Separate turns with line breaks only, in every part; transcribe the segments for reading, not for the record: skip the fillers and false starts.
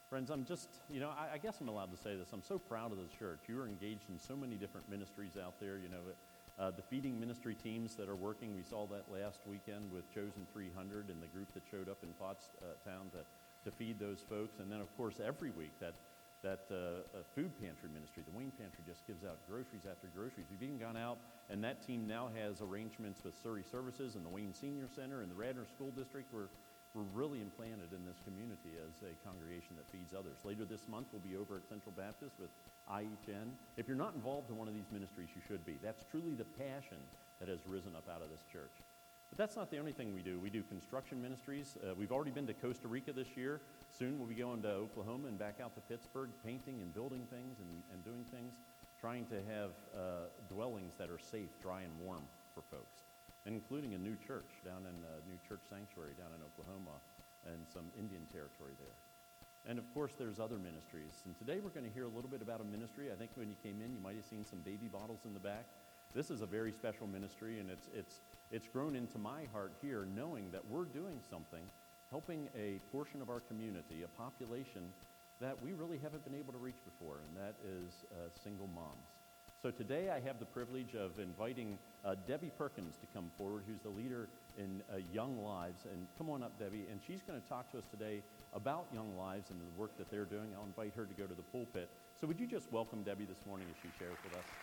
Friends, I'm just, I guess I'm allowed to say this. I'm so proud of this church. You are engaged in so many different ministries out there. The feeding ministry teams that are working. We saw that last weekend with Chosen 300 and the group that showed up in Pottstown to feed those folks. And then, of course, every week that food pantry ministry, the Wayne Pantry, just gives out groceries after groceries. We've even gone out, and that team now has arrangements with Surrey Services and the Wayne Senior Center and the Radnor School District. We're really implanted in this community as a congregation that feeds others. Later this month, we'll be over at Central Baptist with IHN. If you're not involved in one of these ministries, you should be. That's truly the passion that has risen up out of this church. But that's not the only thing we do. We do construction ministries. We've already been to Costa Rica this year. Soon we'll be going to Oklahoma and back out to Pittsburgh, painting and building things and doing things, trying to have dwellings that are safe, dry, and warm for folks, including a new church down in a new church sanctuary down in Oklahoma and some Indian territory there. And of course, there's other ministries. And today we're going to hear a little bit about a ministry. I think when you came in, you might have seen some baby bottles in the back. This is a very special ministry, and it's grown into my heart here, knowing that we're doing something, helping a portion of our community, a population that we really haven't been able to reach before, and that is single moms. So today I have the privilege of inviting Debbie Perkins to come forward, who's the leader in Young Lives. And come on up, Debbie, and she's going to talk to us today about Young Lives and the work that they're doing. I'll invite her to go to the pulpit. So would you just welcome Debbie this morning as she shares with us?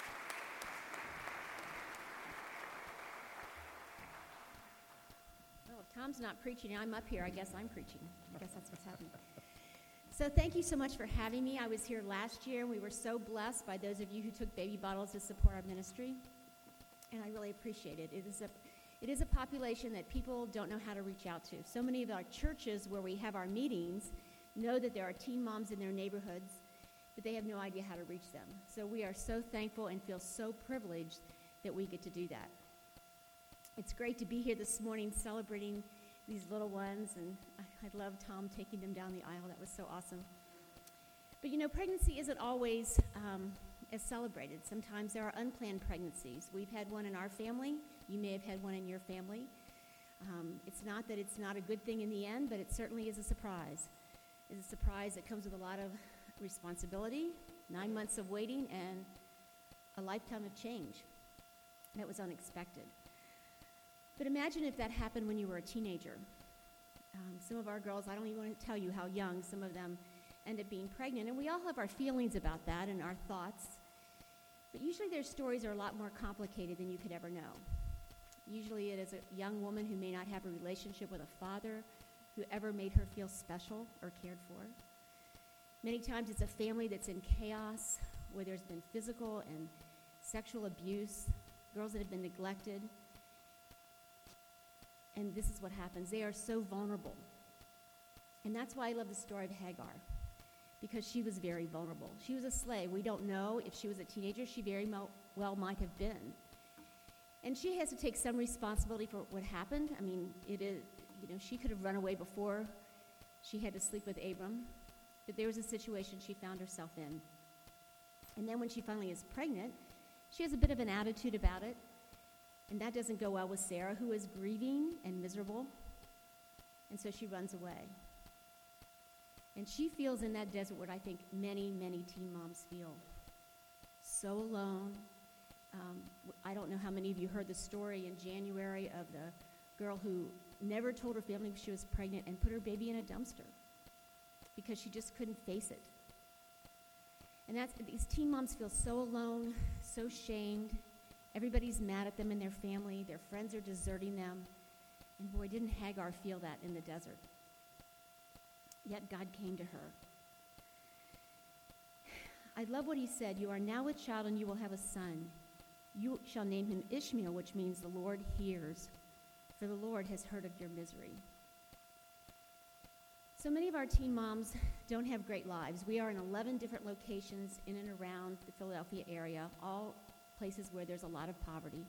Well, if Tom's not preaching, I'm up here. I guess I'm preaching. I guess that's what's happening. So thank you so much for having me. I was here last year, and we were so blessed by those of you who took baby bottles to support our ministry, and I really appreciate it. It is a population that people don't know how to reach out to. So many of our churches where we have our meetings know that there are teen moms in their neighborhoods, but they have no idea how to reach them. So we are so thankful and feel so privileged that we get to do that. It's great to be here this morning celebrating these little ones, and I love Tom taking them down the aisle. That was so awesome. But pregnancy isn't always as celebrated. Sometimes there are unplanned pregnancies. We've had one in our family. You may have had one in your family. It's not that it's not a good thing in the end, but it certainly is a surprise. It's a surprise that comes with a lot of responsibility, 9 months of waiting, and a lifetime of change. That was unexpected. But imagine if that happened when you were a teenager. Some of our girls, I don't even want to tell you how young some of them end up being pregnant, and we all have our feelings about that and our thoughts. But usually their stories are a lot more complicated than you could ever know. Usually it is a young woman who may not have a relationship with a father who ever made her feel special or cared for. Many times it's a family that's in chaos, where there's been physical and sexual abuse, girls that have been neglected. And this is what happens. They are so vulnerable. And that's why I love the story of Hagar, because she was very vulnerable. She was a slave. We don't know if she was a teenager. She very well might have been. And she has to take some responsibility for what happened. I mean, she could have run away before she had to sleep with Abram, but there was a situation she found herself in. And then when she finally is pregnant, she has a bit of an attitude about it. And that doesn't go well with Sarah, who is grieving and miserable. And so she runs away. And she feels in that desert what I think many, many teen moms feel. So alone. I don't know how many of you heard the story in January of the girl who never told her family she was pregnant and put her baby in a dumpster because she just couldn't face it. And these teen moms feel so alone, so shamed. Everybody's mad at them in their family. Their friends are deserting them. And boy, didn't Hagar feel that in the desert. Yet God came to her. I love what he said. You are now a child and you will have a son. You shall name him Ishmael, which means the Lord hears, for the Lord has heard of your misery. So many of our teen moms don't have great lives. We are in 11 different locations in and around the Philadelphia area, all places where there's a lot of poverty.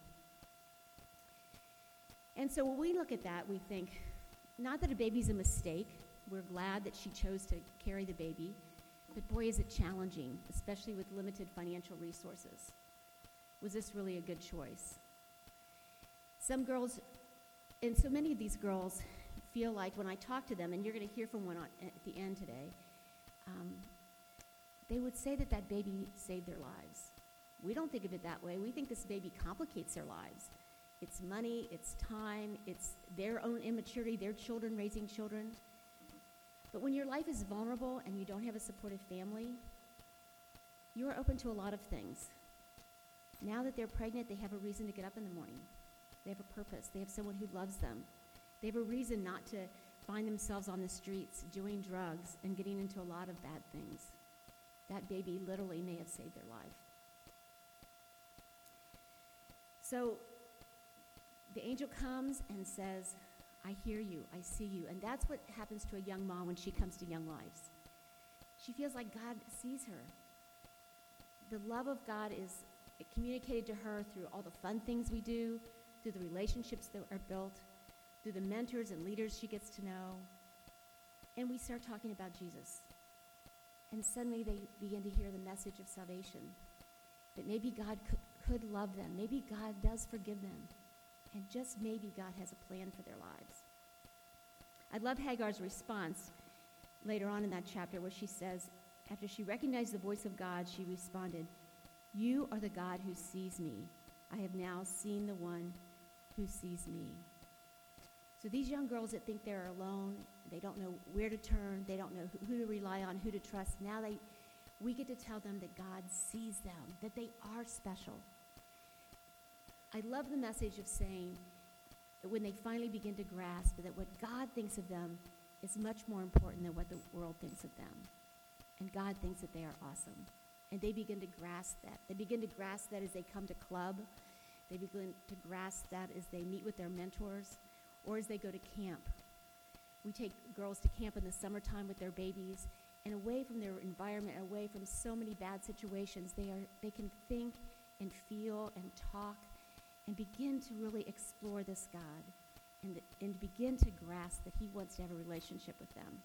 And so when we look at that, we think, not that a baby's a mistake. We're glad that she chose to carry the baby. But boy, is it challenging, especially with limited financial resources. Was this really a good choice? Some girls, and so many of these girls feel like when I talk to them, and you're going to hear from one at the end today, they would say that that baby saved their lives. We don't think of it that way. We think this baby complicates their lives. It's money, it's time, it's their own immaturity, their children raising children. But when your life is vulnerable and you don't have a supportive family, you are open to a lot of things. Now that they're pregnant, they have a reason to get up in the morning. They have a purpose. They have someone who loves them. They have a reason not to find themselves on the streets doing drugs and getting into a lot of bad things. That baby literally may have saved their life. So the angel comes and says, I hear you, I see you. And that's what happens to a young mom when she comes to Young Lives. She feels like God sees her. The love of God is communicated to her through all the fun things we do, through the relationships that are built, through the mentors and leaders she gets to know. And we start talking about Jesus. And suddenly they begin to hear the message of salvation, that maybe God could love them. Maybe God does forgive them. And just maybe God has a plan for their lives. I love Hagar's response later on in that chapter where she says, after she recognized the voice of God, she responded, "You are the God who sees me. I have now seen the one who sees me." So these young girls that think they're alone, they don't know where to turn, they don't know who to rely on, who to trust, now we get to tell them that God sees them, that they are special. I love the message of saying that when they finally begin to grasp that what God thinks of them is much more important than what the world thinks of them. And God thinks that they are awesome. And they begin to grasp that. They begin to grasp that as they come to club. They begin to grasp that as they meet with their mentors or as they go to camp. We take girls to camp in the summertime with their babies, and away from their environment, away from so many bad situations, they can think and feel and talk and begin to really explore this God and begin to grasp that he wants to have a relationship with them.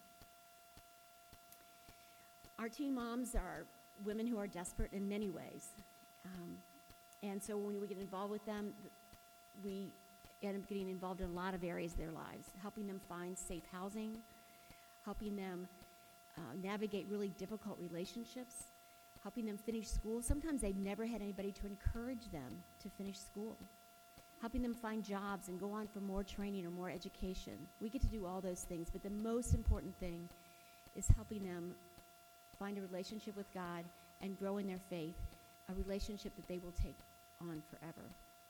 Our teen moms are women who are desperate in many ways. And so when we get involved with them, we end up getting involved in a lot of areas of their lives, helping them find safe housing, helping them navigate really difficult relationships, helping them finish school. Sometimes they've never had anybody to encourage them to finish school, helping them find jobs and go on for more training or more education. We get to do all those things, but the most important thing is helping them find a relationship with God and grow in their faith, a relationship that they will take on forever.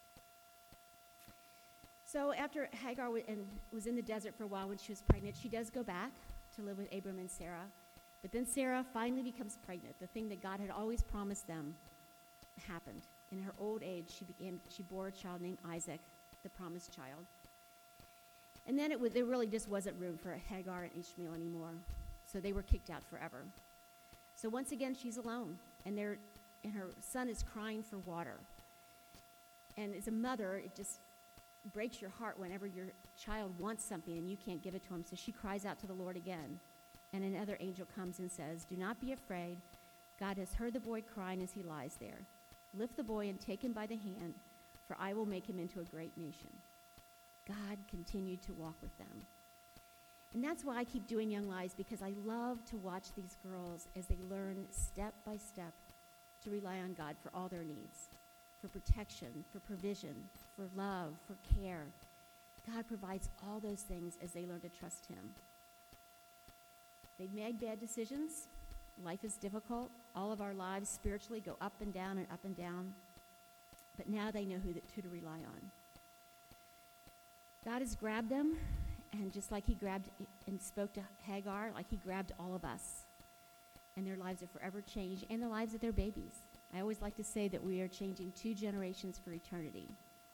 So after Hagar was in the desert for a while when she was pregnant, she does go back to live with Abram and Sarah. But then Sarah finally becomes pregnant. The thing that God had always promised them happened. In her old age, she bore a child named Isaac, the promised child. And then there really just wasn't room for Hagar and Ishmael anymore. So they were kicked out forever. So once again, she's alone, and her son is crying for water. And as a mother, it just breaks your heart whenever your child wants something and you can't give it to him. So she cries out to the Lord again. And another angel comes and says, "Do not be afraid. God has heard the boy crying as he lies there. Lift the boy and take him by the hand, for I will make him into a great nation." God continued to walk with them. And that's why I keep doing Young Lives, because I love to watch these girls as they learn step by step to rely on God for all their needs, for protection, for provision, for love, for care. God provides all those things as they learn to trust him. They've made bad decisions. Life is difficult. All of our lives spiritually go up and down and up and down. But now they know who to rely on. God has grabbed them, and just like he grabbed and spoke to Hagar, like he grabbed all of us. And their lives are forever changed, and the lives of their babies. I always like to say that we are changing 2 generations for eternity.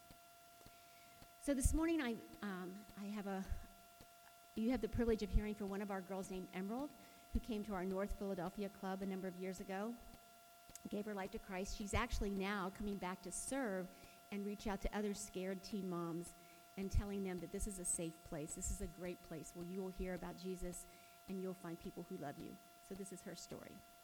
So this morning you have the privilege of hearing from one of our girls named Emerald, who came to our North Philadelphia club a number of years ago, gave her life to Christ. She's actually now coming back to serve and reach out to other scared teen moms and telling them that this is a safe place. This is a great place where you will hear about Jesus and you'll find people who love you. So this is her story.